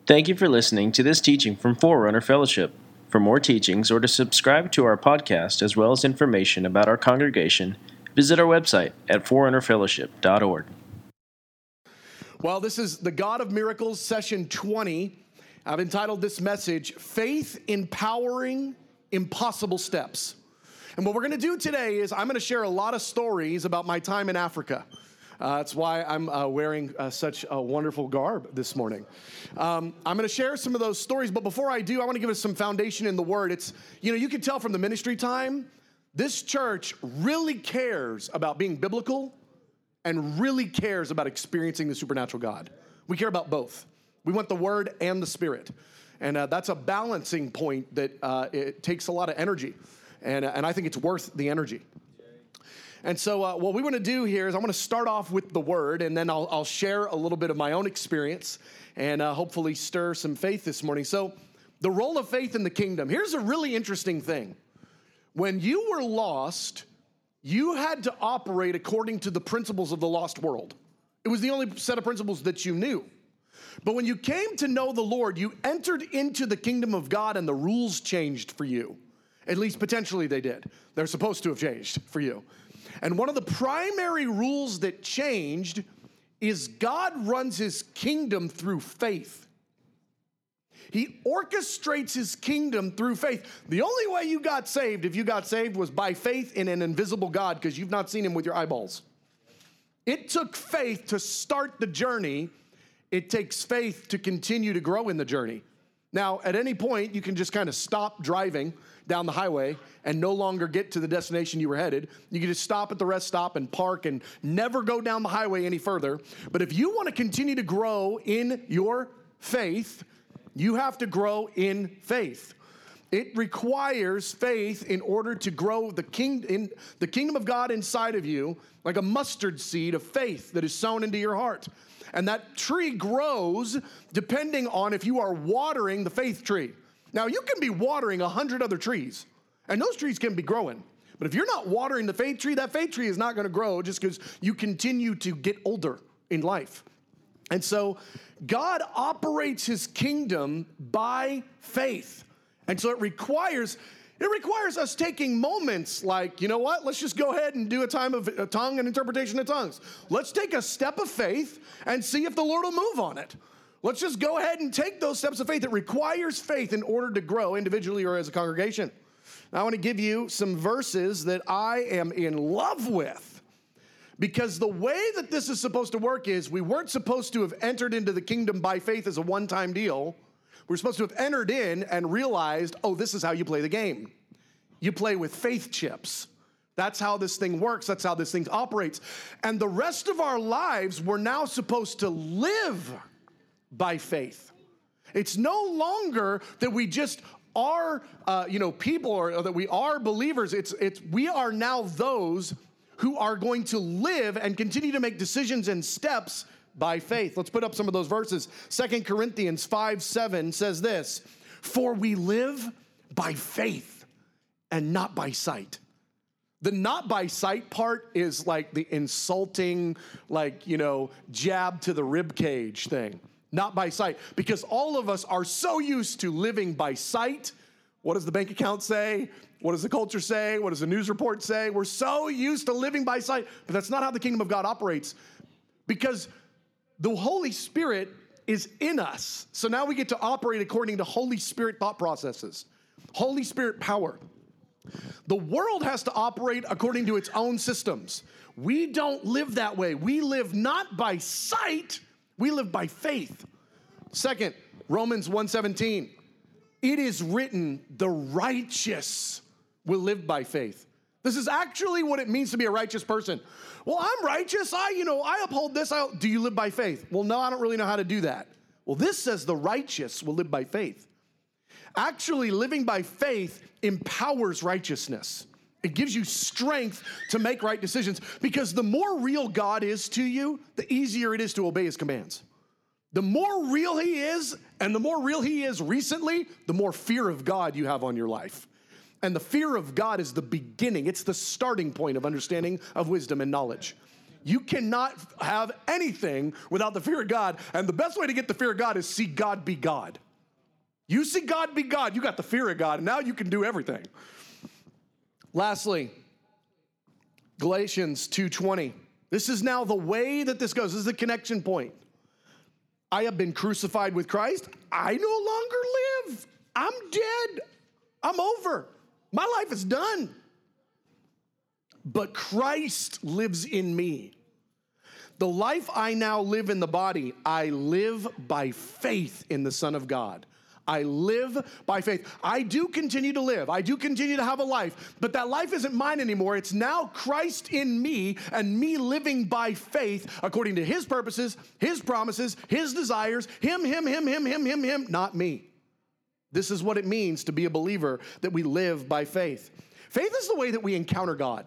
Thank you for listening to this teaching from Forerunner Fellowship. For more teachings or to subscribe to our podcast as well as information about our congregation, visit our website at forerunnerfellowship.org. Well, this is the God of Miracles, session 20. I've entitled this message, Faith Empowering Impossible Steps. And what we're going to do today is I'm going to share a lot of stories about my time in Africa. That's why I'm wearing such a wonderful garb this morning. I'm going to share some of those stories, but before I do, I want to give us some foundation in the Word. It's, you can tell from the ministry time, this church really cares about being biblical and really cares about experiencing the supernatural God. We care about both. We want the Word and the Spirit. And that's a balancing point that it takes a lot of energy. And I think it's worth the energy. And so what we want to do here is I want to start off with the Word, and then I'll share a little bit of my own experience and hopefully stir some faith this morning. So the role of faith in the kingdom. Here's a really interesting thing. When you were lost, you had to operate according to the principles of the lost world. It was the only set of principles that you knew. But when you came to know the Lord, you entered into the kingdom of God and the rules changed for you. At least potentially they did. They're supposed to have changed for you. And one of the primary rules that changed is God runs his kingdom through faith. He orchestrates his kingdom through faith. The only way you got saved, if you got saved, was by faith in an invisible God because you've not seen him with your eyeballs. It took faith to start the journey. It takes faith to continue to grow in the journey. Now, at any point, you can just kind of stop driving down the highway and no longer get to the destination you were headed. You can just stop at the rest stop and park and never go down the highway any further. But if you want to continue to grow in your faith, you have to grow in faith. It requires faith in order to grow the kingdom of God inside of you, like a mustard seed of faith that is sown into your heart. And that tree grows depending on if you are watering the faith tree. Now, you can be watering 100 other trees, and those trees can be growing. But if you're not watering the faith tree, that faith tree is not going to grow just because you continue to get older in life. And so God operates his kingdom by faith. And so it requires us taking moments like, you know what, let's just go ahead and do a time of a tongue and interpretation of tongues. Let's take a step of faith and see if the Lord will move on it. Let's just go ahead and take those steps of faith. It requires faith in order to grow individually or as a congregation. Now, I want to give you some verses that I am in love with, because the way that this is supposed to work is we weren't supposed to have entered into the kingdom by faith as a one-time deal. We're supposed to have entered in and realized, oh, this is how you play the game. You play with faith chips. That's how this thing works. That's how this thing operates. And the rest of our lives, we're now supposed to live by faith. It's no longer that we just are, people, or that we are believers. We are now those who are going to live and continue to make decisions and steps by faith. Let's put up some of those verses. 2 Corinthians 5:7 says this, "For we live by faith and not by sight." The not by sight part is like the insulting, jab to the rib cage thing. Not by sight, because all of us are so used to living by sight. What does the bank account say? What does the culture say? What does the news report say? We're so used to living by sight, but that's not how the kingdom of God operates, because the Holy Spirit is in us. So now we get to operate according to Holy Spirit thought processes, Holy Spirit power. The world has to operate according to its own systems. We don't live that way. We live not by sight, we live by faith. Second, Romans 1:17. It is written, the righteous will live by faith. This is actually what it means to be a righteous person. Well, I'm righteous. I uphold this. Do you live by faith? Well, no, I don't really know how to do that. Well, this says the righteous will live by faith. Actually, living by faith empowers righteousness. It gives you strength to make right decisions, because the more real God is to you, the easier it is to obey his commands. The more real he is, and the more real he is recently, the more fear of God you have on your life. And the fear of God is the beginning. It's the starting point of understanding of wisdom and knowledge. You cannot have anything without the fear of God. And the best way to get the fear of God is see God be God. You see God be God, you got the fear of God, and now you can do everything. Lastly, Galatians 2:20. This is now the way that this goes. This is the connection point. I have been crucified with Christ. I no longer live. I'm dead. I'm over. My life is done. But Christ lives in me. The life I now live in the body, I live by faith in the Son of God. I live by faith. I do continue to live. I do continue to have a life, but that life isn't mine anymore. It's now Christ in me and me living by faith according to his purposes, his promises, his desires, him, not me. This is what it means to be a believer, that we live by faith. Faith is the way that we encounter God.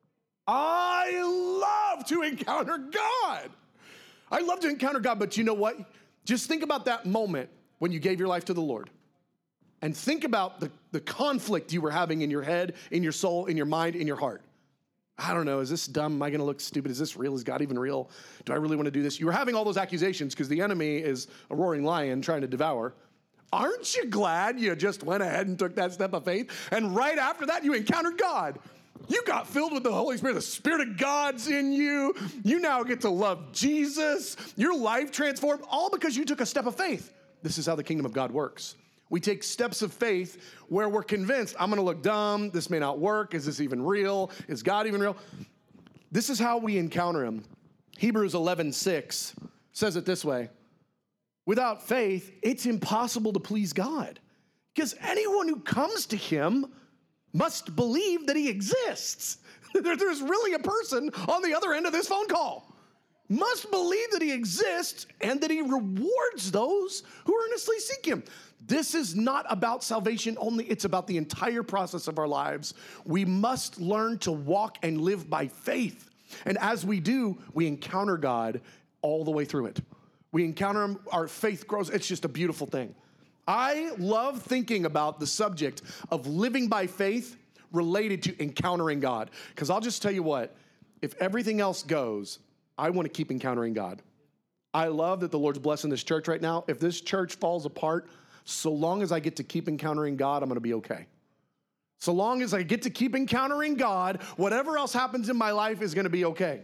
I love to encounter God. I love to encounter God, but you know what? Just think about that moment when you gave your life to the Lord. And think about the conflict you were having in your head, in your soul, in your mind, in your heart. I don't know, is this dumb? Am I gonna look stupid? Is this real? Is God even real? Do I really wanna do this? You were having all those accusations because the enemy is a roaring lion trying to devour. Aren't you glad you just went ahead and took that step of faith? And right after that, you encountered God. You got filled with the Holy Spirit. The Spirit of God's in you. You now get to love Jesus. Your life transformed, all because you took a step of faith. This is how the kingdom of God works. We take steps of faith where we're convinced, I'm going to look dumb. This may not work. Is this even real? Is God even real? This is how we encounter him. Hebrews 11:6 says it this way. Without faith, it's impossible to please God, because anyone who comes to him must believe that he exists. There's really a person on the other end of this phone call. Must believe that he exists and that he rewards those who earnestly seek him. This is not about salvation only. It's about the entire process of our lives. We must learn to walk and live by faith. And as we do, we encounter God all the way through it. We encounter him, our faith grows. It's just a beautiful thing. I love thinking about the subject of living by faith related to encountering God. Because I'll just tell you what, if everything else goes, I want to keep encountering God. I love that the Lord's blessing this church right now. If this church falls apart, so long as I get to keep encountering God, I'm going to be okay. So long as I get to keep encountering God, whatever else happens in my life is going to be okay.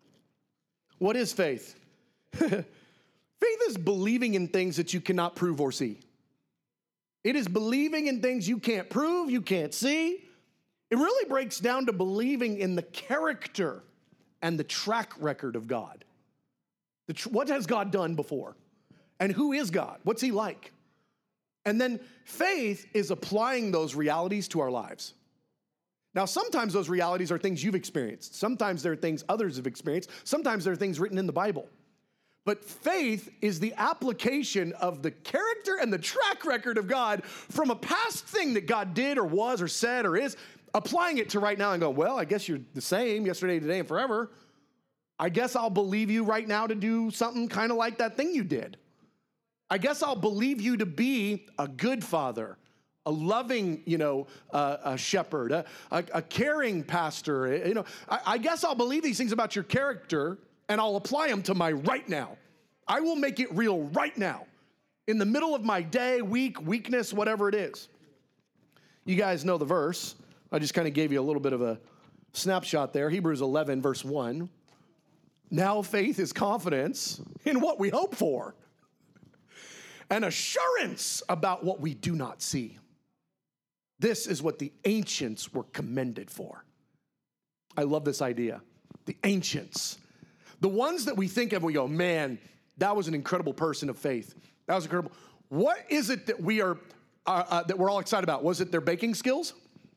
What is faith? Faith is believing in things that you cannot prove or see. It is believing in things you can't prove, you can't see. It really breaks down to believing in the character and the track record of God. What has God done before? And who is God? What's he like? And then faith is applying those realities to our lives. Now, sometimes those realities are things you've experienced. Sometimes they're things others have experienced. Sometimes they're things written in the Bible. But faith is the application of the character and the track record of God from a past thing that God did or was or said or is, applying it to right now and go, well, I guess you're the same yesterday, today, and forever. I guess I'll believe you right now to do something kind of like that thing you did. I guess I'll believe you to be a good father, a loving, a shepherd, a caring pastor. I guess I'll believe these things about your character and I'll apply them to my right now. I will make it real right now, in the middle of my day, week, weakness, whatever it is. You guys know the verse. I just kind of gave you a little bit of a snapshot there. Hebrews 11, verse 1. Now faith is confidence in what we hope for, and assurance about what we do not see. This is what the ancients were commended for. I love this idea. The ancients. The ones that we think of, we go, man, that was an incredible person of faith. That was incredible. What is it that we're all excited about? Was it their baking skills?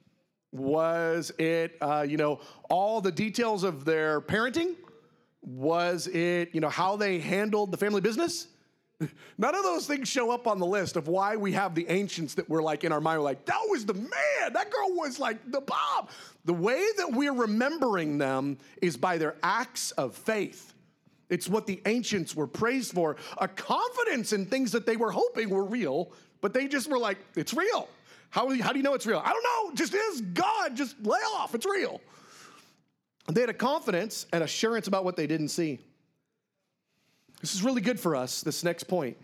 Was it, all the details of their parenting? Was it, how they handled the family business? None of those things show up on the list of why we have the ancients that we're like in our mind. We're like, that was the man. That girl was like the bomb. The way that we're remembering them is by their acts of faith. It's what the ancients were praised for, a confidence in things that they were hoping were real, but they just were like, it's real. How do you know it's real? I don't know. It just is. God, just lay off. It's real. They had a confidence and assurance about what they didn't see. This is really good for us, this next point.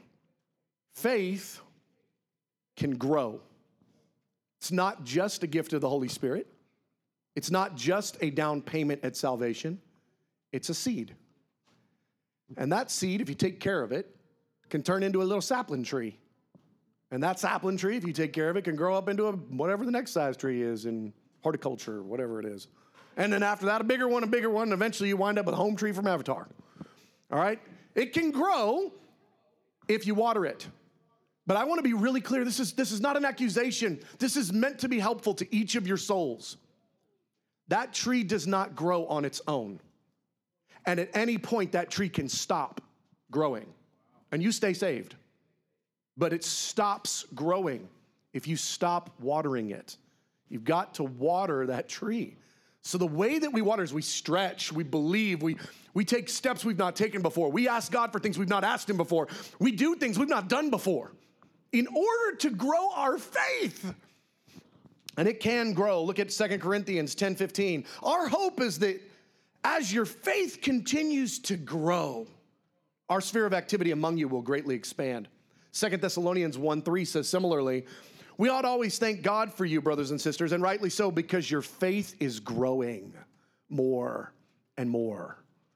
Faith can grow. It's not just a gift of the Holy Spirit. It's not just a down payment at salvation. It's a seed. And that seed, if you take care of it, can turn into a little sapling tree. And that sapling tree, if you take care of it, can grow up into whatever the next size tree is in horticulture, whatever it is. And then after that, a bigger one, and eventually you wind up with a home tree from Avatar. All right? It can grow if you water it. But I want to be really clear. This is not an accusation. This is meant to be helpful to each of your souls. That tree does not grow on its own. And at any point, that tree can stop growing. And you stay saved. But it stops growing if you stop watering it. You've got to water that tree. So the way that we water is we stretch, we believe, we take steps we've not taken before. We ask God for things we've not asked him before. We do things we've not done before in order to grow our faith. And it can grow. Look at 2 Corinthians 10:15. Our hope is that as your faith continues to grow, our sphere of activity among you will greatly expand. 2 Thessalonians 1:3 says similarly, we ought to always thank God for you, brothers and sisters, and rightly so, because your faith is growing more and more.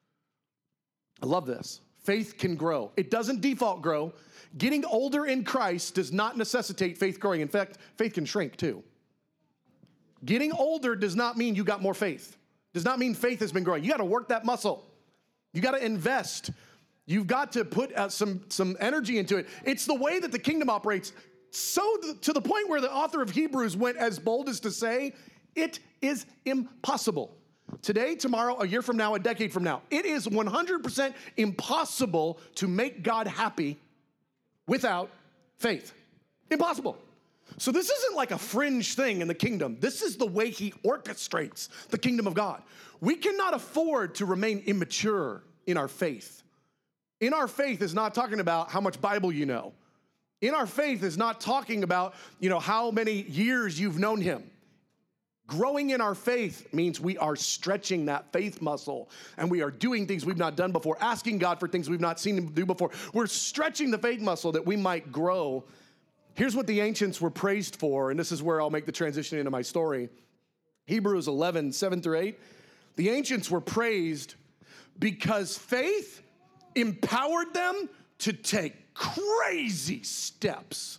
I love this. Faith can grow. It doesn't default grow. Getting older in Christ does not necessitate faith growing. In fact, faith can shrink too. Getting older does not mean you got more faith. Does not mean faith has been growing. You got to work that muscle. You got to invest. You've got to put some energy into it. It's the way that the kingdom operates. So to the point where the author of Hebrews went as bold as to say, it is impossible. Today, tomorrow, a year from now, a decade from now, it is 100% impossible to make God happy without faith. Impossible. So this isn't like a fringe thing in the kingdom. This is the way he orchestrates the kingdom of God. We cannot afford to remain immature in our faith. In our faith is not talking about how much Bible you know. In our faith is not talking about, how many years you've known him. Growing in our faith means we are stretching that faith muscle and we are doing things we've not done before, asking God for things we've not seen him do before. We're stretching the faith muscle that we might grow. Here's what the ancients were praised for, and this is where I'll make the transition into my story. Hebrews 11:7-8. The ancients were praised because faith empowered them to take crazy steps.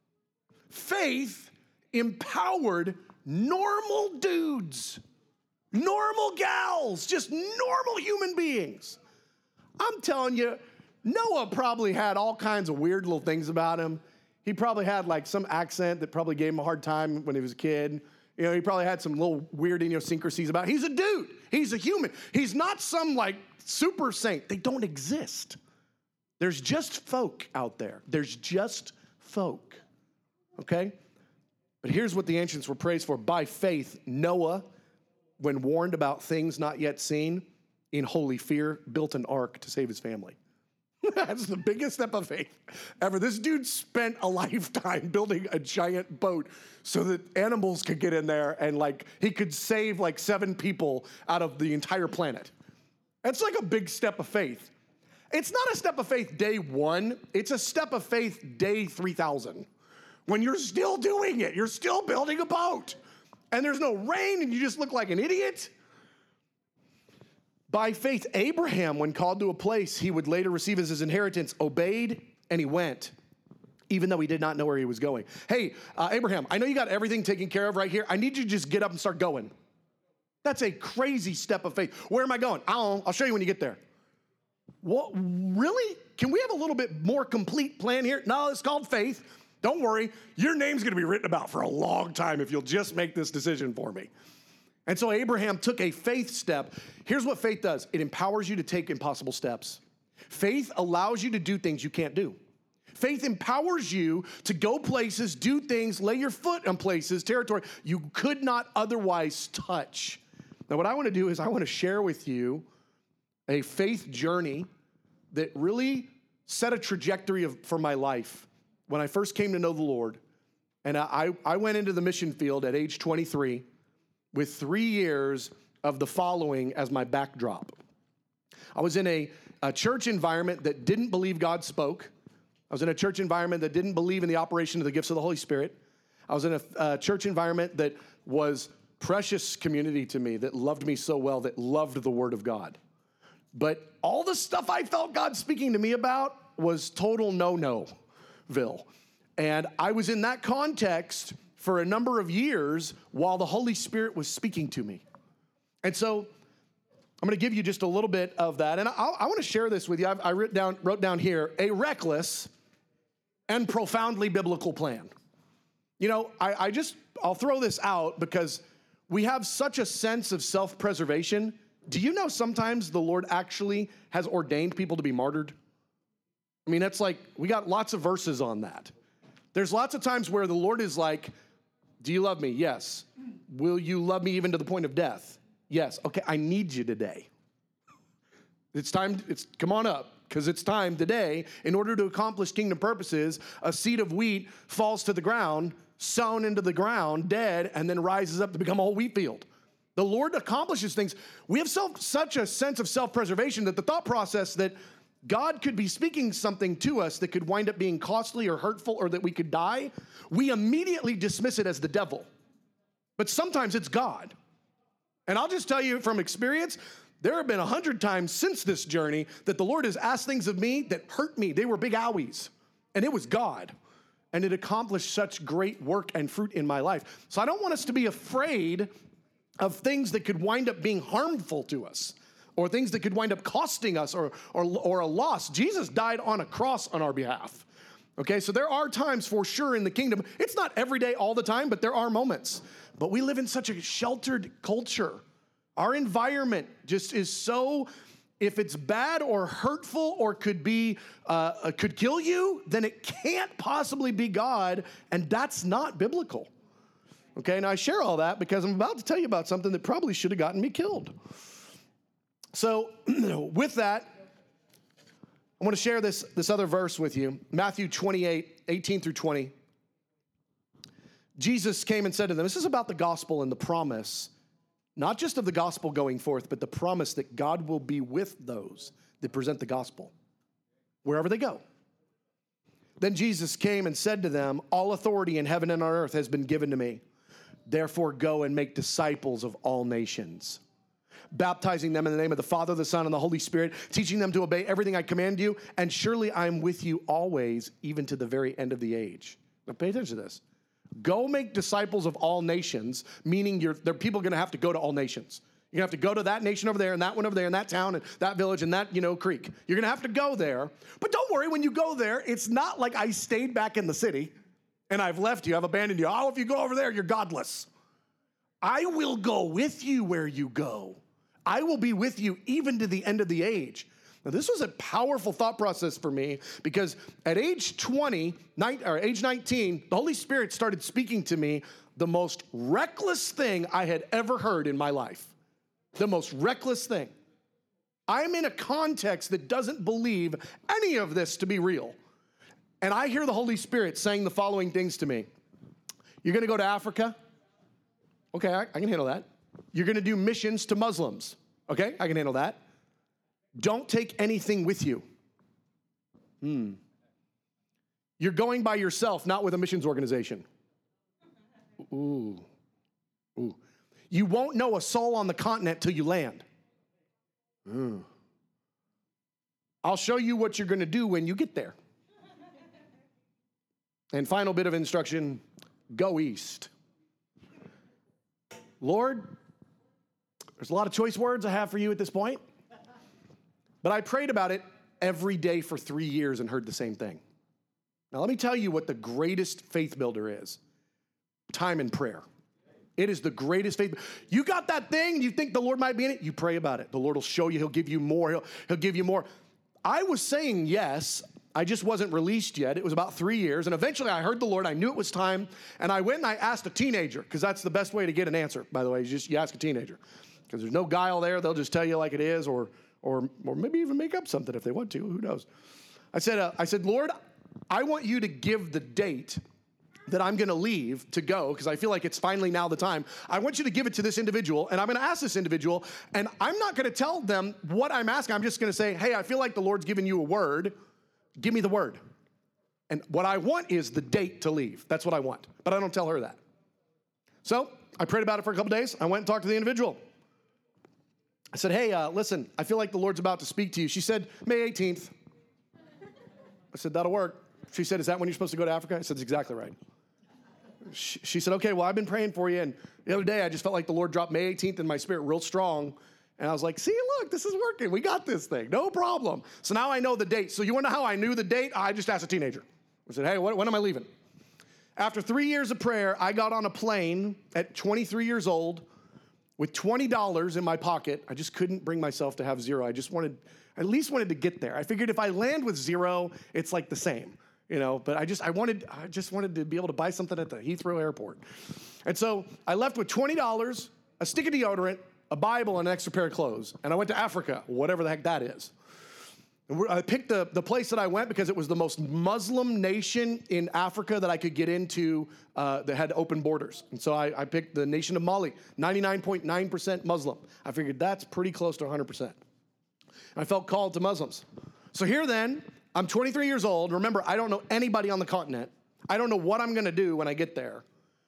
Faith empowered normal dudes, normal gals, just normal human beings. I'm telling you, Noah probably had all kinds of weird little things about him. He probably had like some accent that probably gave him a hard time when he was a kid. He probably had some little weird idiosyncrasies about him. He's a dude. He's a human. He's not some like super saint. They don't exist. There's just folk out there. There's just folk, okay? But here's what the ancients were praised for. By faith, Noah, when warned about things not yet seen, in holy fear, built an ark to save his family. That's the biggest step of faith ever. This dude spent a lifetime building a giant boat so that animals could get in there and he could save 7 people out of the entire planet. That's like a big step of faith. It's not a step of faith day 1. It's a step of faith day 3,000. When you're still doing it, you're still building a boat and there's no rain and you just look like an idiot. By faith, Abraham, when called to a place he would later receive as his inheritance, obeyed and he went, even though he did not know where he was going. Hey, Abraham, I know you got everything taken care of right here. I need you to just get up and start going. That's a crazy step of faith. Where am I going? I'll show you when you get there. What, really? Can we have a little bit more complete plan here? No, it's called faith. Don't worry. Your name's going to be written about for a long time if you'll just make this decision for me. And so Abraham took a faith step. Here's what faith does. It empowers you to take impossible steps. Faith allows you to do things you can't do. Faith empowers you to go places, do things, lay your foot on places, territory you could not otherwise touch. Now, what I want to do is I want to share with you a faith journey that really set a trajectory for my life when I first came to know the Lord. And I went into the mission field at age 23 with 3 years of the following as my backdrop. I was in a church environment that didn't believe God spoke. I was in a church environment that didn't believe in the operation of the gifts of the Holy Spirit. I was in a church environment that was precious community to me, that loved me so well, that loved the Word of God. But all the stuff I felt God speaking to me about was total no-no-ville. And I was in that context for a number of years while the Holy Spirit was speaking to me. And so I'm going to give you just a little bit of that. And I want to share this with you. I wrote down here, a reckless and profoundly biblical plan. You know, I'll throw this out because we have such a sense of self-preservation. Do you know sometimes the Lord actually has ordained people to be martyred? I mean, that's like, we got lots of verses on that. There's lots of times where the Lord is like, do you love me? Yes. Will you love me even to the point of death? Yes. Okay, I need you today. Come on up, because it's time today. In order to accomplish kingdom purposes, a seed of wheat falls to the ground, sown into the ground, dead, and then rises up to become a whole wheat field. The Lord accomplishes things. We have such a sense of self-preservation that the thought process that God could be speaking something to us that could wind up being costly or hurtful or that we could die, we immediately dismiss it as the devil. But sometimes it's God. And I'll just tell you from experience, there have been 100 times since this journey that the Lord has asked things of me that hurt me. They were big owies. And it was God. And it accomplished such great work and fruit in my life. So I don't want us to be afraid of things that could wind up being harmful to us, or things that could wind up costing us or a loss. Jesus died on a cross on our behalf. Okay, so there are times for sure in the kingdom. It's not every day all the time, but there are moments. But we live in such a sheltered culture. Our environment just is so, if it's bad or hurtful or could kill you, then it can't possibly be God, and that's not biblical. Okay, now I share all that because I'm about to tell you about something that probably should have gotten me killed. So with that, I want to share this other verse with you, Matthew 28, 18 through 20. Jesus came and said to them, this is about the gospel and the promise, not just of the gospel going forth, but the promise that God will be with those that present the gospel, wherever they go. Then Jesus came and said to them, all authority in heaven and on earth has been given to me. Therefore go and make disciples of all nations, baptizing them in the name of the Father, the Son, and the Holy Spirit, teaching them to obey everything I command you, and surely I am with you always, even to the very end of the age. Now pay attention to this. Go make disciples of all nations, meaning there are people going to have to go to all nations. You're going to have to go to that nation over there, and that one over there, and that town, and that village, and that, creek. You're going to have to go there. But don't worry, when you go there, it's not like I stayed back in the city, and I've left you, I've abandoned you. Oh, if you go over there, you're godless. I will go with you where you go. I will be with you even to the end of the age. Now, this was a powerful thought process for me because at age 19, the Holy Spirit started speaking to me the most reckless thing I had ever heard in my life. The most reckless thing. I'm in a context that doesn't believe any of this to be real. And I hear the Holy Spirit saying the following things to me. You're going to go to Africa? Okay, I can handle that. You're going to do missions to Muslims. Okay, I can handle that. Don't take anything with you. You're going by yourself, not with a missions organization. Ooh. You won't know a soul on the continent till you land. I'll show you what you're going to do when you get there. And final bit of instruction, go east. Lord, there's a lot of choice words I have for you at this point. But I prayed about it every day for 3 years and heard the same thing. Now, let me tell you what the greatest faith builder is. Time in prayer. It is the greatest faith. You got that thing, you think the Lord might be in it, you pray about it. The Lord will show you, he'll give you more, he'll give you more. I was saying yes, I just wasn't released yet. It was about 3 years, and eventually I heard the Lord, I knew it was time, and I went and I asked a teenager, because that's the best way to get an answer, by the way, is you ask a teenager. Because there's no guile there, they'll just tell you like it is, or maybe even make up something if they want to, who knows. I said, Lord, I want you to give the date that I'm going to leave to go, because I feel like it's finally now the time, I want you to give it to this individual, and I'm going to ask this individual, and I'm not going to tell them what I'm asking. I'm just going to say, hey, I feel like the Lord's given you a word. Give me the word. And what I want is the date to leave. That's what I want. But I don't tell her that. So I prayed about it for a couple days. I went and talked to the individual. I said, hey, listen, I feel like the Lord's about to speak to you. She said, May 18th. I said, that'll work. She said, is that when you're supposed to go to Africa? I said, that's exactly right. She said, okay, well, I've been praying for you. And the other day, I just felt like the Lord dropped May 18th in my spirit real strong. And I was like, see, look, this is working. We got this thing. No problem. So now I know the date. So you want to know how I knew the date? I just asked a teenager. I said, hey, when am I leaving? After 3 years of prayer, I got on a plane at 23 years old with $20 in my pocket. I just couldn't bring myself to have zero. I at least wanted to get there. I figured if I land with zero, it's like the same. But I just wanted to be able to buy something at the Heathrow airport. And so I left with $20, a stick of deodorant, a Bible, and an extra pair of clothes. And I went to Africa, whatever the heck that is. And I picked the place that I went because it was the most Muslim nation in Africa that I could get into that had open borders. And so I picked the nation of Mali, 99.9% Muslim. I figured that's pretty close to 100%. And I felt called to Muslims. So here then, I'm 23 years old. Remember, I don't know anybody on the continent. I don't know what I'm going to do when I get there.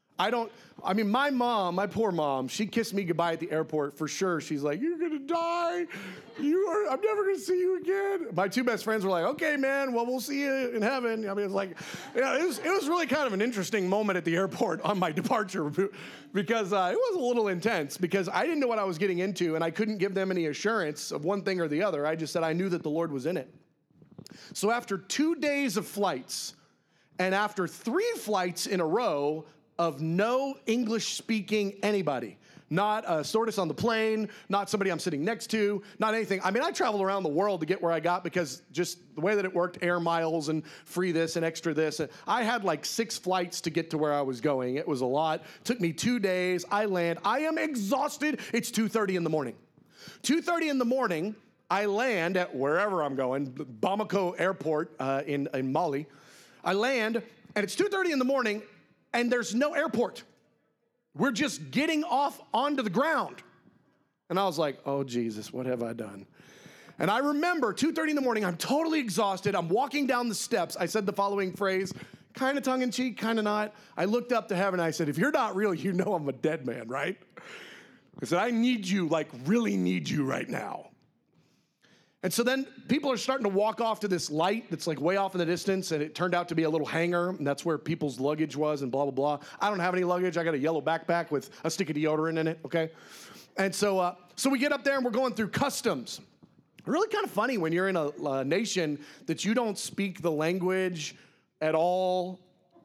My mom, my poor mom, she kissed me goodbye at the airport for sure. She's like, you're going to die. I'm never going to see you again. My two best friends were like, okay, man, well, we'll see you in heaven. I mean, it's like, it was really kind of an interesting moment at the airport on my departure because it was a little intense because I didn't know what I was getting into and I couldn't give them any assurance of one thing or the other. I just said I knew that the Lord was in it. So after 2 days of flights and after 3 flights in a row of no English-speaking anybody, not a stewardess on the plane, not somebody I'm sitting next to, not anything. I mean, I traveled around the world to get where I got because just the way that it worked, air miles and free this and extra this. I had like 6 flights to get to where I was going. It was a lot. It took me 2 days. I land. I am exhausted. It's 2:30 in the morning. 2:30 in the morning, I land at wherever I'm going, Bamako Airport in Mali. I land, and it's 2:30 in the morning, and there's no airport. We're just getting off onto the ground. And I was like, oh, Jesus, what have I done? And I remember 2:30 in the morning, I'm totally exhausted. I'm walking down the steps. I said the following phrase, kind of tongue-in-cheek, kind of not. I looked up to heaven, and I said, if you're not real, you know I'm a dead man, right? I said, I need you, like really need you right now. And so then people are starting to walk off to this light that's like way off in the distance, and it turned out to be a little hangar, and that's where people's luggage was and blah, blah, blah. I don't have any luggage. I got a yellow backpack with a stick of deodorant in it, okay? And so we get up there, and we're going through customs. Really kind of funny when you're in a nation that you don't speak the language at all,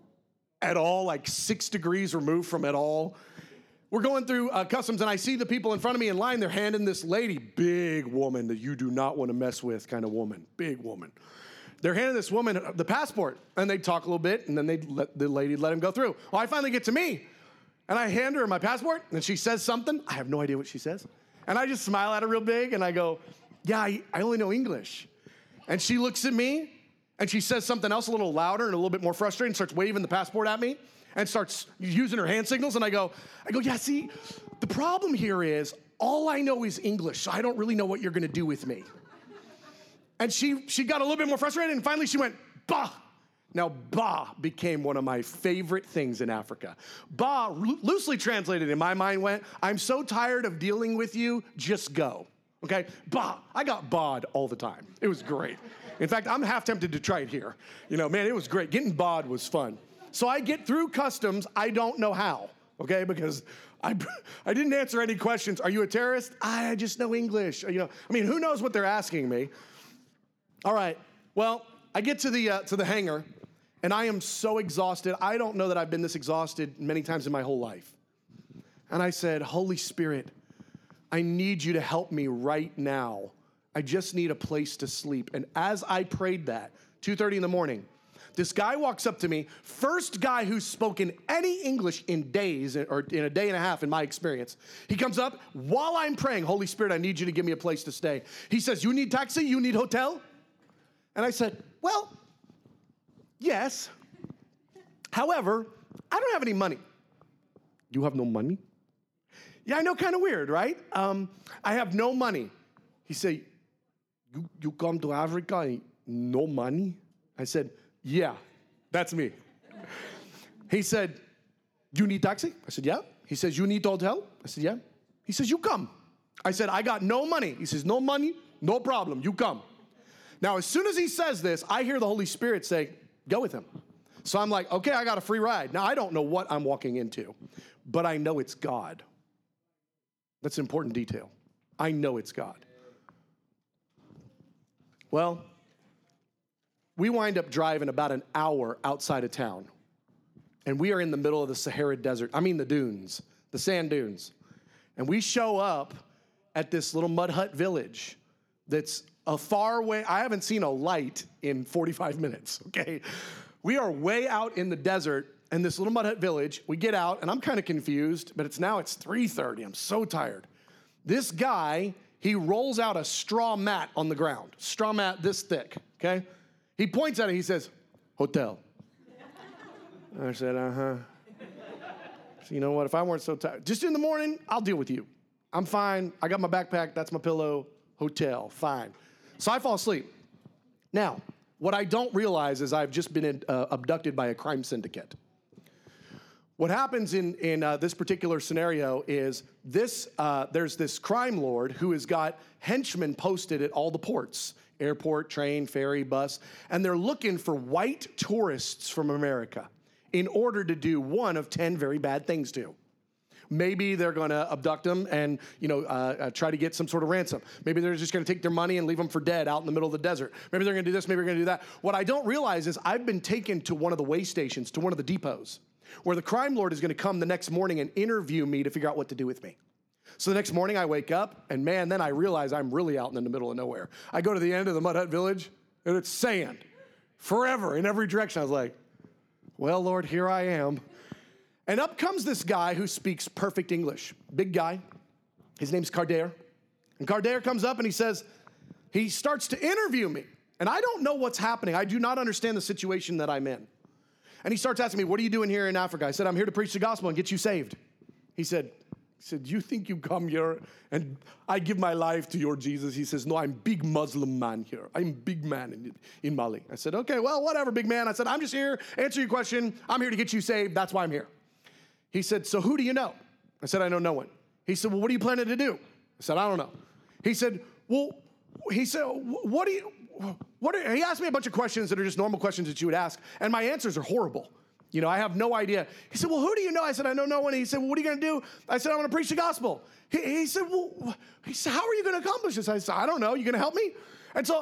like 6 degrees removed from at all. We're going through customs, and I see the people in front of me in line. They're handing this lady, big woman that you do not want to mess with kind of woman, big woman. They're handing this woman the passport, and they talk a little bit, and then the lady let him go through. Well, I finally get to me, and I hand her my passport, and she says something. I have no idea what she says. And I just smile at her real big, and I go, yeah, I only know English. And she looks at me, and she says something else a little louder and a little bit more frustrated and starts waving the passport at me. And starts using her hand signals, and I go, yeah, see, the problem here is all I know is English, so I don't really know what you're gonna do with me. And she got a little bit more frustrated, and finally she went, bah. Now, bah became one of my favorite things in Africa. Bah, loosely translated in my mind, went, I'm so tired of dealing with you, just go. Okay, bah, I got bawed all the time. It was great. In fact, I'm half tempted to try it here. Man, it was great. Getting bawed was fun. So I get through customs, I don't know how, okay? Because I didn't answer any questions. Are you a terrorist? I just know English. Who knows what they're asking me? All right, well, I get to the hangar, and I am so exhausted. I don't know that I've been this exhausted many times in my whole life. And I said, Holy Spirit, I need you to help me right now. I just need a place to sleep. And as I prayed that, 2:30 in the morning, this guy walks up to me, first guy who's spoken any English in days, or in a day and a half in my experience. He comes up while I'm praying, Holy Spirit, I need you to give me a place to stay. He says, you need taxi, you need hotel? And I said, well, yes. However, I don't have any money. You have no money? Yeah, I know, kind of weird, right? I have no money. He said, you come to Africa and no money? I said, yeah, that's me. He said, you need taxi? I said, yeah. He says, you need hotel? I said, yeah. He says, you come. I said, I got no money. He says, no money, no problem, you come. Now, as soon as he says this, I hear the Holy Spirit say, go with him. So I'm like, okay, I got a free ride. Now, I don't know what I'm walking into, but I know it's God. That's an important detail. I know it's God. Well, we wind up driving about an hour outside of town, and we are in the middle of the Sahara Desert. I mean the dunes, the sand dunes. And we show up at this little mud hut village that's a far way. I haven't seen a light in 45 minutes, okay? We are way out in the desert in this little mud hut village. We get out, and I'm kind of confused, but it's 3:30. I'm so tired. This guy, he rolls out a straw mat on the ground, straw mat this thick, okay? He points at it, he says, hotel. I said, uh-huh. So you know what, if I weren't so tired, just in the morning, I'll deal with you. I'm fine. I got my backpack, that's my pillow, hotel, fine. So I fall asleep. Now, what I don't realize is I've just been abducted by a crime syndicate. What happens in this particular scenario is there's this crime lord who has got henchmen posted at all the ports, airport, train, ferry, bus, and they're looking for white tourists from America in order to do one of 10 very bad things to. Maybe they're going to abduct them and, try to get some sort of ransom. Maybe they're just going to take their money and leave them for dead out in the middle of the desert. Maybe they're going to do this, maybe they're going to do that. What I don't realize is I've been taken to one of the way stations, to one of the depots, where the crime lord is going to come the next morning and interview me to figure out what to do with me. So the next morning I wake up, and man, then I realize I'm really out in the middle of nowhere. I go to the end of the mud hut village, and it's sand forever in every direction. I was like, well, Lord, here I am. And up comes this guy who speaks perfect English. Big guy. His name's Cardair. And Cardair comes up and he starts to interview me. And I don't know what's happening. I do not understand the situation that I'm in. And he starts asking me, what are you doing here in Africa? I said, I'm here to preach the gospel and get you saved. He said, you think you come here and I give my life to your Jesus? He says, no, I'm big Muslim man here. I'm big man in Mali. I said, okay, well, whatever, big man. I said, I'm just here, answer your question. I'm here to get you saved. That's why I'm here. He said, so who do you know? I said, I know no one. He said, well, what are you planning to do? I said, I don't know. He said, he asked me a bunch of questions that are just normal questions that you would ask, and my answers are horrible. I have no idea. He said, well, who do you know? I said, I know no one. He said, well, what are you going to do? I said, I'm going to preach the gospel. He said, how are you going to accomplish this? I said, I don't know. You going to help me? And so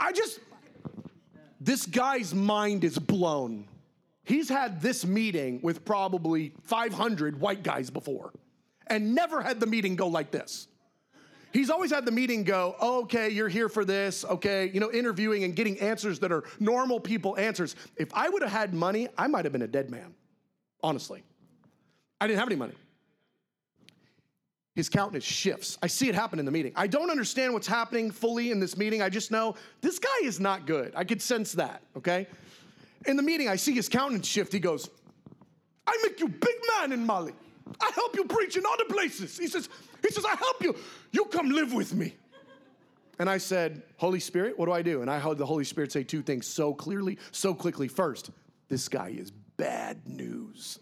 this guy's mind is blown. He's had this meeting with probably 500 white guys before and never had the meeting go like this. He's always had the meeting go, oh, okay, you're here for this, okay, interviewing and getting answers that are normal people answers. If I would have had money, I might have been a dead man, honestly. I didn't have any money. His countenance shifts. I see it happen in the meeting. I don't understand what's happening fully in this meeting. I just know this guy is not good. I could sense that, okay? In the meeting, I see his countenance shift. He goes, I make you big man in Mali. I help you preach in other places. He says, I help you. You come live with me. And I said, Holy Spirit, what do I do? And I heard the Holy Spirit say two things so clearly, so quickly. First, this guy is bad news.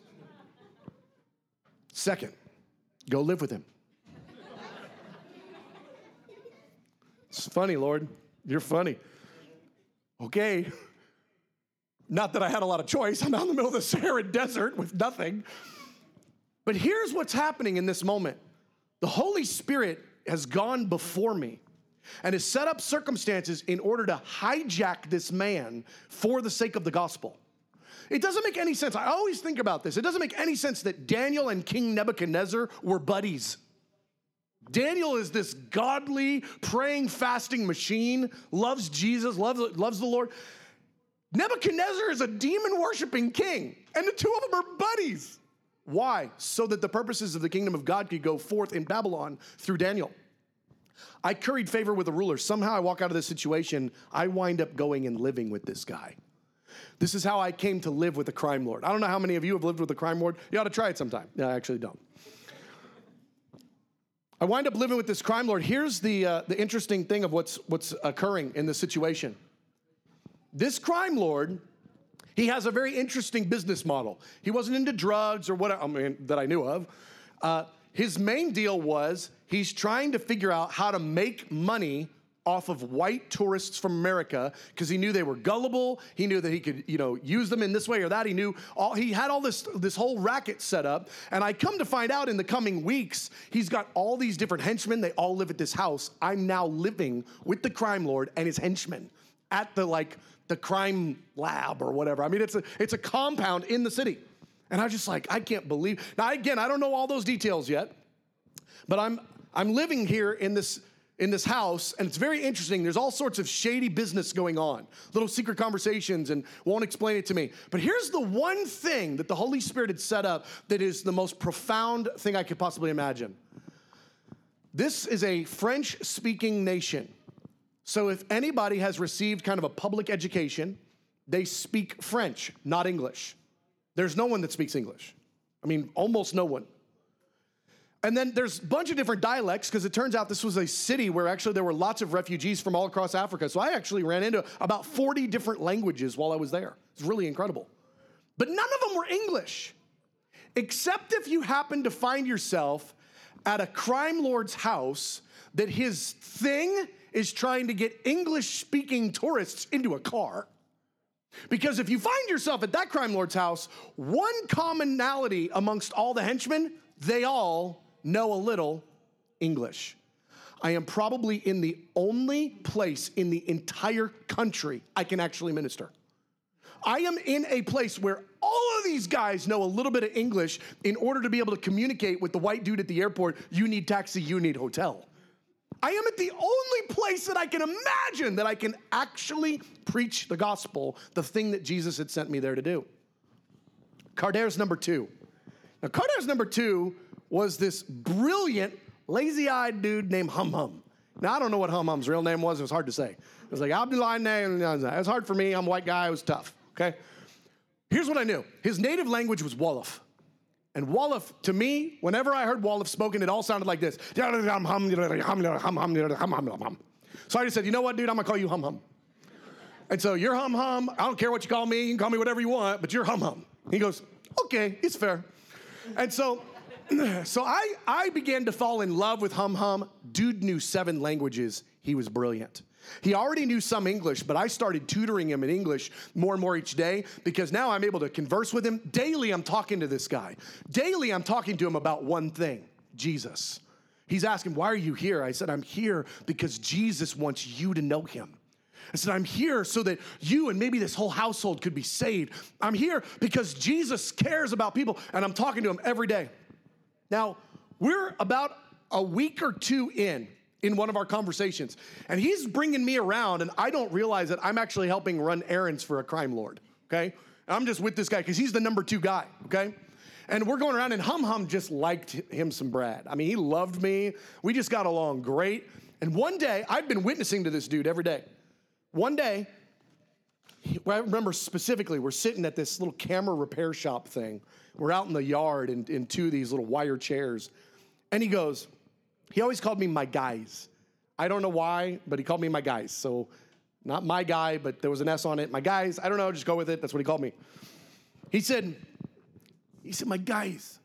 Second, go live with him. It's funny, Lord. You're funny. Okay. Not that I had a lot of choice. I'm out in the middle of the Sahara Desert with nothing. But here's what's happening in this moment. The Holy Spirit has gone before me and has set up circumstances in order to hijack this man for the sake of the gospel. It doesn't make any sense. I always think about this. It doesn't make any sense that Daniel and King Nebuchadnezzar were buddies. Daniel is this godly, praying, fasting machine, loves Jesus, loves the Lord. Nebuchadnezzar is a demon-worshiping king, and the two of them are buddies. Why? So that the purposes of the kingdom of God could go forth in Babylon through Daniel. I curried favor with the ruler. Somehow I walk out of this situation, I wind up going and living with this guy. This is how I came to live with a crime lord. I don't know how many of you have lived with a crime lord. You ought to try it sometime. No, I actually don't. I wind up living with this crime lord. Here's the interesting thing of what's occurring in this situation. This crime lord, he has a very interesting business model. He wasn't into drugs or what that I knew of. His main deal was he's trying to figure out how to make money off of white tourists from America because he knew they were gullible. He knew that he could, use them in this way or that. He had all this whole racket set up. And I come to find out in the coming weeks, he's got all these different henchmen. They all live at this house. I'm now living with the crime lord and his henchmen at the crime lab or whatever. I mean, it's a compound in the city. And I was just like, I can't believe. Now, again, I don't know all those details yet, but I'm living here in this house, and it's very interesting. There's all sorts of shady business going on, little secret conversations, and won't explain it to me. But here's the one thing that the Holy Spirit had set up that is the most profound thing I could possibly imagine. This is a French-speaking nation. So if anybody has received kind of a public education, they speak French, not English. There's no one that speaks English. I mean, almost no one. And then there's a bunch of different dialects because it turns out this was a city where actually there were lots of refugees from all across Africa. So I actually ran into about 40 different languages while I was there. It's really incredible. But none of them were English, except if you happen to find yourself at a crime lord's house that his thing is trying to get English-speaking tourists into a car. Because if you find yourself at that crime lord's house, one commonality amongst all the henchmen, they all know a little English. I am probably in the only place in the entire country I can actually minister. I am in a place where all of these guys know a little bit of English in order to be able to communicate with the white dude at the airport. You need taxi, you need hotel. I am at the only place that I can imagine that I can actually preach the gospel, the thing that Jesus had sent me there to do. Cardair's number 2. Now, Cardair's number 2 was this brilliant, lazy-eyed dude named Hum Hum. Now, I don't know what Hum Hum's real name was. It was hard to say. It was like, Abdullah name. It was hard for me. I'm a white guy. It was tough, okay? Here's what I knew. His native language was Wolof. And Wolof, to me, whenever I heard Wolof spoken, it all sounded like this. So I just said, you know what, dude? I'm going to call you Hum Hum. And so you're Hum Hum. I don't care what you call me. You can call me whatever you want, but you're Hum Hum. He goes, okay, it's fair. And so I began to fall in love with Hum Hum. Dude knew 7 languages. He was brilliant. He already knew some English, but I started tutoring him in English more and more each day because now I'm able to converse with him. Daily, I'm talking to this guy. Daily, I'm talking to him about one thing, Jesus. He's asking, why are you here? I said, I'm here because Jesus wants you to know him. I said, I'm here so that you and maybe this whole household could be saved. I'm here because Jesus cares about people, and I'm talking to him every day. Now, we're about a week or 2 in one of our conversations, and he's bringing me around, and I don't realize that I'm actually helping run errands for a crime lord, okay? I'm just with this guy because he's the number 2 guy, okay? And we're going around, and Hum Hum just liked him some Brad. I mean, he loved me. We just got along great. And one day, I've been witnessing to this dude every day. One day, I remember specifically, we're sitting at this little camera repair shop thing. We're out in the yard in 2 of these little wire chairs. And he goes, he always called me my guys. I don't know why, but he called me my guys. So not my guy, but there was an S on it. My guys, I don't know, just go with it. That's what he called me. He said, my guys,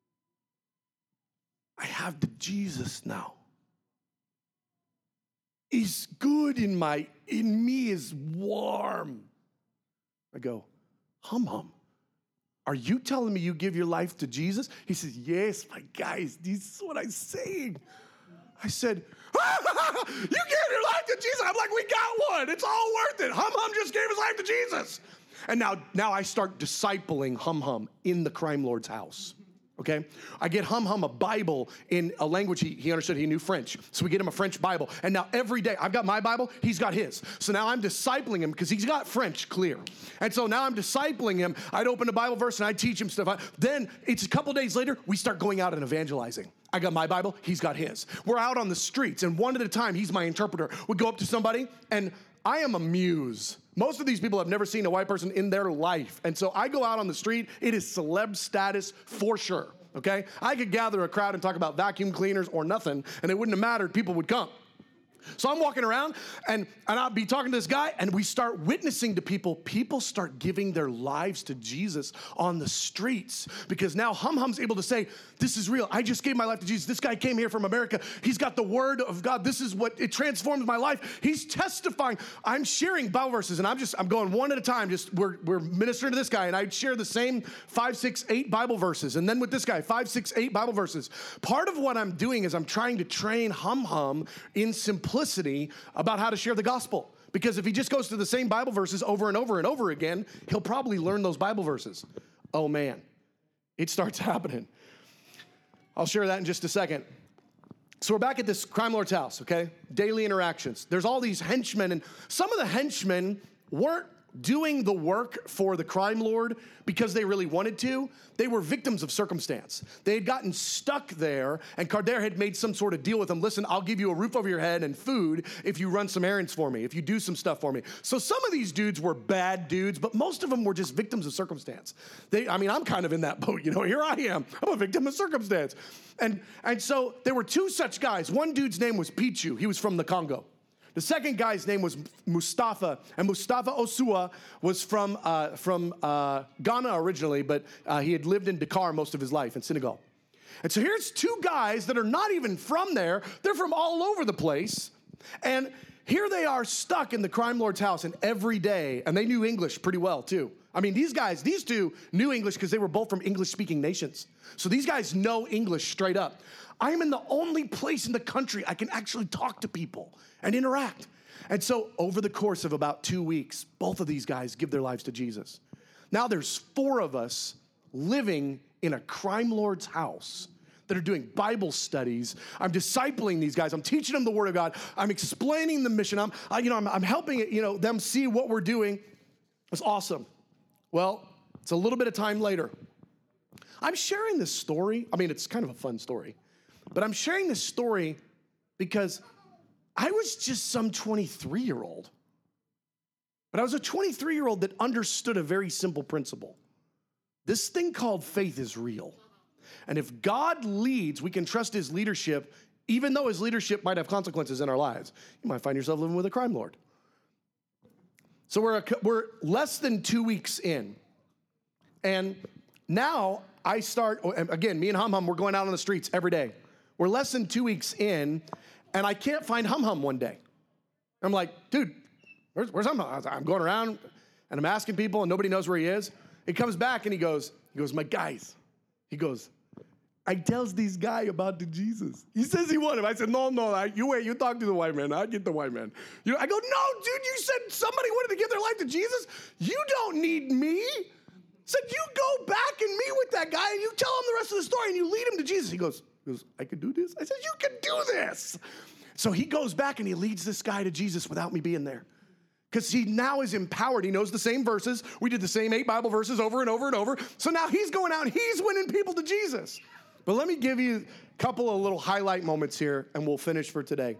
I have the Jesus now. He's good in me is warm. I go, Hum Hum, are you telling me you give your life to Jesus? He says, yes, my guys, this is what I'm saying. I said, you gave your life to Jesus. I'm like, we got one. It's all worth it. Hum Hum just gave his life to Jesus. And now I start discipling Hum Hum in the crime lord's house. Okay? I get Hum Hum a Bible in a language he understood. He knew French. So we get him a French Bible. And now every day, I've got my Bible, he's got his. So now I'm discipling him because he's got French clear. And so now I'm discipling him. I'd open a Bible verse and I'd teach him stuff. Then it's a couple days later, we start going out and evangelizing. I got my Bible, he's got his. We're out on the streets, and one at a time, he's my interpreter. We go up to somebody, and I am a muse. Most of these people have never seen a white person in their life. And so I go out on the street, it is celeb status for sure, okay? I could gather a crowd and talk about vacuum cleaners or nothing, and it wouldn't have mattered, people would come. So I'm walking around, and I'll be talking to this guy, and we start witnessing to people. People start giving their lives to Jesus on the streets because now Hum Hum's able to say, this is real. I just gave my life to Jesus. This guy came here from America. He's got the word of God. This is what, it transformed my life. He's testifying. I'm sharing Bible verses, and I'm going one at a time. Just we're ministering to this guy, and I'd share the same 5, 6, 8 Bible verses. And then with this guy, 5, 6, 8 Bible verses. Part of what I'm doing is I'm trying to train Hum Hum in simplicity about how to share the gospel. Because if he just goes to the same Bible verses over and over and over again, he'll probably learn those Bible verses. Oh man, it starts happening. I'll share that in just a second. So we're back at this crime lord's house, okay? Daily interactions. There's all these henchmen, and some of the henchmen weren't doing the work for the crime lord because they really wanted to. They were victims of circumstance. They had gotten stuck there, and Carder had made some sort of deal with them. Listen, I'll give you a roof over your head and food if you run some errands for me, if you do some stuff for me. So some of these dudes were bad dudes, but most of them were just victims of circumstance. I'm kind of in that boat, here I am. I'm a victim of circumstance. And so there were 2 such guys. One dude's name was Pichu. He was from the Congo. The second guy's name was Mustafa, and Mustafa Osua was from Ghana originally, but he had lived in Dakar most of his life, in Senegal. And so here's 2 guys that are not even from there. They're from all over the place. And here they are stuck in the crime lord's house, and every day, and they knew English pretty well too. I mean, these 2 knew English because they were both from English-speaking nations. So these guys know English straight up. I am in the only place in the country I can actually talk to people and interact. And so over the course of about 2 weeks, both of these guys give their lives to Jesus. Now there's 4 of us living in a crime lord's house that are doing Bible studies. I'm discipling these guys. I'm teaching them the Word of God. I'm explaining the mission. I'm helping them see what we're doing. It's awesome. Well, it's a little bit of time later. I'm sharing this story. I mean, it's kind of a fun story, but I'm sharing this story because I was just some 23-year-old. But I was a 23-year-old that understood a very simple principle. This thing called faith is real. And if God leads, we can trust his leadership, even though his leadership might have consequences in our lives. You might find yourself living with a crime lord. So we're less than 2 weeks in. And now I start, again, me and Hum Hum, we're going out on the streets every day. We're less than 2 weeks in, and I can't find Hum Hum one day. I'm like, dude, where's Hum Hum? I'm going around, and I'm asking people, and nobody knows where he is. He comes back, and he goes, my guys. He goes, I tells this guy about the Jesus. He says he won him. I said, no, you wait, you talk to the white man. I get the white man. I go, no, dude, you said somebody wanted to give their life to Jesus? You don't need me. Said, you go back and meet with that guy and you tell him the rest of the story and you lead him to Jesus. He goes, I could do this? I said, you can do this. So he goes back and he leads this guy to Jesus without me being there. Because he now is empowered. He knows the same verses. We did the same 8 Bible verses over and over and over. So now he's going out and he's winning people to Jesus. But let me give you a couple of little highlight moments here and we'll finish for today.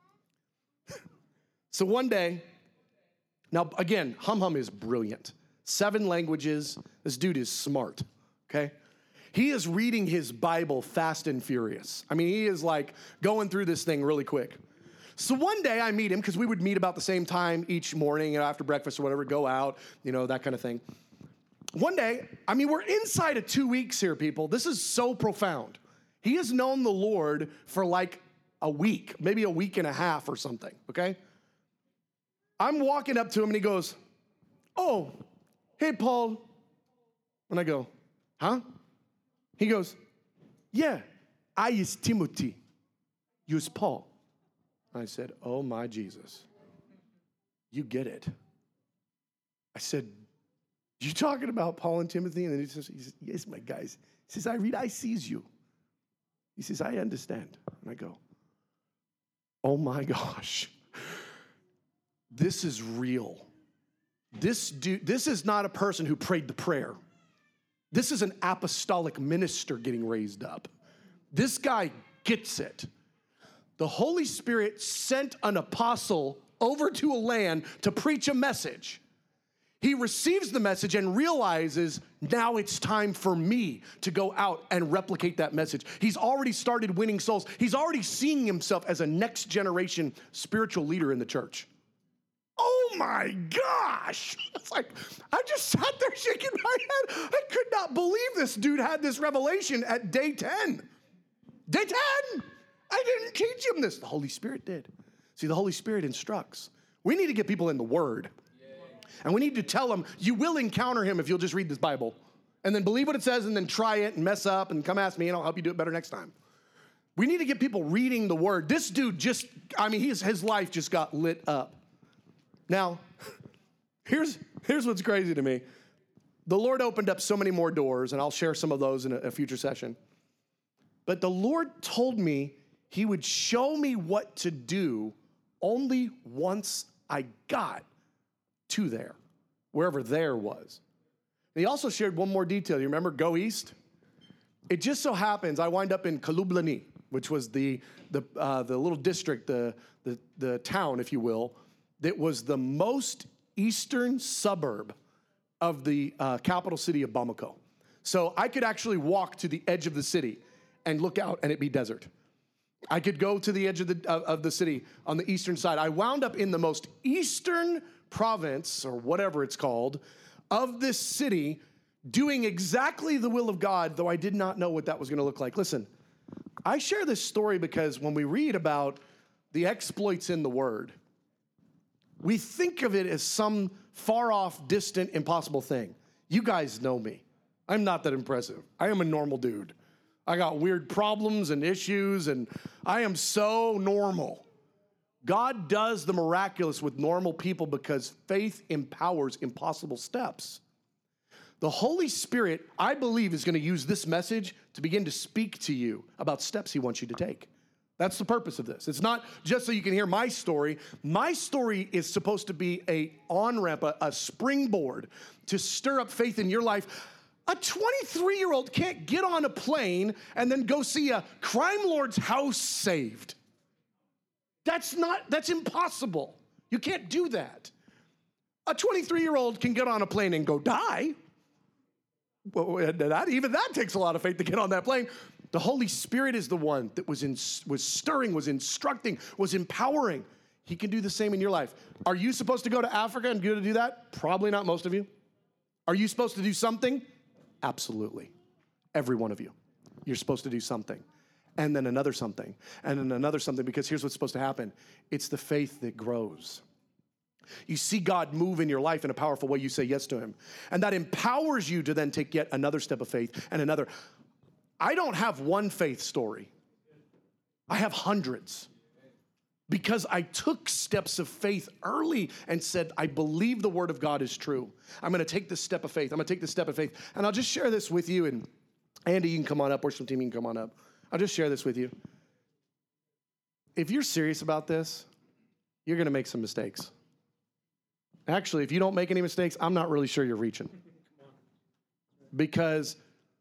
So one day, now again, Hum Hum is brilliant. 7 languages. This dude is smart, okay? He is reading his Bible fast and furious. I mean, he is like going through this thing really quick. So one day I meet him because we would meet about the same time each morning after breakfast or whatever, go out, that kind of thing. One day, we're inside of 2 weeks here, people. This is so profound. He has known the Lord for like a week, maybe a week and a half or something, okay? I'm walking up to him and he goes, oh, hey, Paul. And I go, huh? He goes, yeah, I is Timothy. You is Paul. I said, oh my Jesus, you get it. I said, you talking about Paul and Timothy? And then he says, yes, my guys. He says, I sees you. He says, I understand. And I go, oh my gosh, this is real. This is not a person who prayed the prayer. This is an apostolic minister getting raised up. This guy gets it. The Holy Spirit sent an apostle over to a land to preach a message. He receives the message and realizes now it's time for me to go out and replicate that message. He's already started winning souls. He's already seeing himself as a next generation spiritual leader in the church. Oh my gosh. It's like, I just sat there shaking my head. I could not believe this dude had this revelation at day 10. Day 10. I didn't teach him this. The Holy Spirit did. See, the Holy Spirit instructs. We need to get people in the Word. And we need to tell them, you will encounter him if you'll just read this Bible. And then believe what it says and then try it and mess up and come ask me and I'll help you do it better next time. We need to get people reading the Word. This dude his life just got lit up. Now, here's what's crazy to me. The Lord opened up so many more doors, and I'll share some of those in a future session. But the Lord told me he would show me what to do only once I got to there, wherever there was. And he also shared one more detail. You remember Go East? It just so happens I wind up in Kalublani, which was the little district, the town, if you will, that was the most eastern suburb of the capital city of Bamako. So I could actually walk to the edge of the city and look out and it'd be desert. I could go to the edge of the city on the eastern side. I wound up in the most eastern province, or whatever it's called, of this city, doing exactly the will of God, though I did not know what that was going to look like. Listen, I share this story because when we read about the exploits in the Word, we think of it as some far-off, distant, impossible thing. You guys know me. I'm not that impressive. I am a normal dude. I got weird problems and issues, and I am so normal. God does the miraculous with normal people because faith empowers impossible steps. The Holy Spirit, I believe, is going to use this message to begin to speak to you about steps he wants you to take. That's the purpose of this. It's not just so you can hear my story. My story is supposed to be an on-ramp, a springboard to stir up faith in your life. A 23-year-old can't get on a plane and then go see a crime lord's house saved. That's impossible. You can't do that. A 23-year-old can get on a plane and go die. Well, even that takes a lot of faith to get on that plane. The Holy Spirit is the one that was stirring, was instructing, was empowering. He can do the same in your life. Are you supposed to go to Africa and go to do that? Probably not most of you. Are you supposed to do something? Absolutely. Every one of you. You're supposed to do something. And then another something. And then another something, because here's what's supposed to happen. It's the faith that grows. You see God move in your life in a powerful way. You say yes to him. And that empowers you to then take yet another step of faith and another. I don't have one faith story. I have hundreds. Because I took steps of faith early and said, I believe the word of God is true. I'm going to take this step of faith. I'm going to take this step of faith. And I'll just share this with you. And Andy, you can come on up. Worship team, you can come on up. I'll just share this with you. If you're serious about this, you're going to make some mistakes. Actually, if you don't make any mistakes, I'm not really sure you're reaching. Because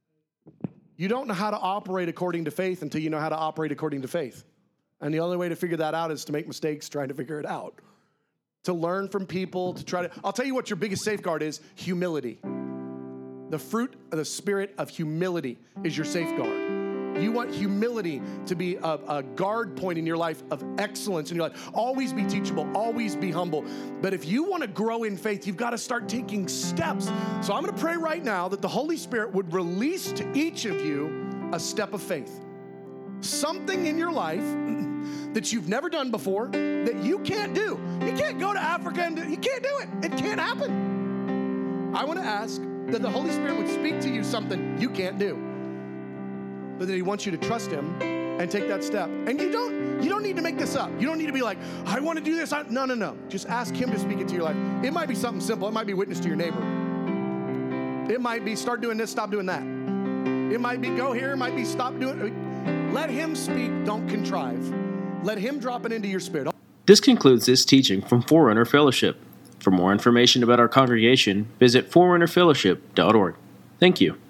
you don't know how to operate according to faith until you know how to operate according to faith. And the only way to figure that out is to make mistakes trying to figure it out. To learn from people, to try to... I'll tell you what your biggest safeguard is: humility. The fruit of the spirit of humility is your safeguard. You want humility to be a guard point in your life of excellence in your life. Always be teachable, always be humble. But if you want to grow in faith, you've got to start taking steps. So I'm going to pray right now that the Holy Spirit would release to each of you a step of faith. Something in your life that you've never done before that you can't do. You can't go to Africa and you can't do it. It can't happen. I want to ask that the Holy Spirit would speak to you something you can't do. But that he wants you to trust him and take that step. And you don't need to make this up. You don't need to be like, I want to do this. No. Just ask him to speak it to your life. It might be something simple. It might be witness to your neighbor. It might be start doing this, stop doing that. It might be go here. It might be stop doing it. Let him speak. Don't contrive. Let him drop it into your spirit. This concludes this teaching from Forerunner Fellowship. For more information about our congregation, visit forerunnerfellowship.org. Thank you.